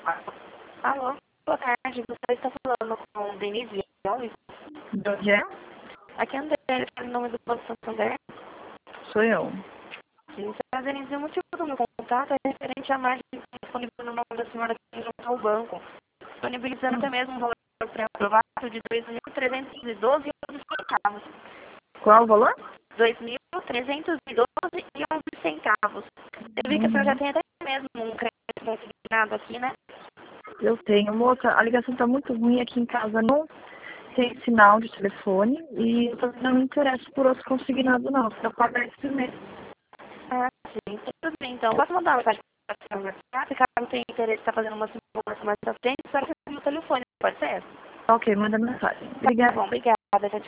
Alô, boa tarde. Você está falando com Denise Alves? De onde é? Aqui é André, em nome do Banco Santander. Sou eu. Sim, a Denise, o motivo do meu contato é referente à margem disponível no nome da senhora que junto ao banco, disponibilizando até mesmo um valor pré-aprovado de 2.312 centavos. Qual o valor? 2.312 centavos. Eu vi que a senhora já tem até mesmo um crédito consignado aqui, né? Eu tenho. Moça, a ligação está muito ruim aqui em casa. Não tem sinal de telefone e eu também não me interesso por outro consignado, não. Eu pagar esse mês. Ah, sim. Tudo bem, então. Posso mandar uma mensagem para a senhora no WhatsApp? Caso tenha interesse em estar fazendo uma simulação mais à frente, só que no telefone, pode ser? Ok, manda mensagem. Tá Obrigada. bom, obrigada. Tchau,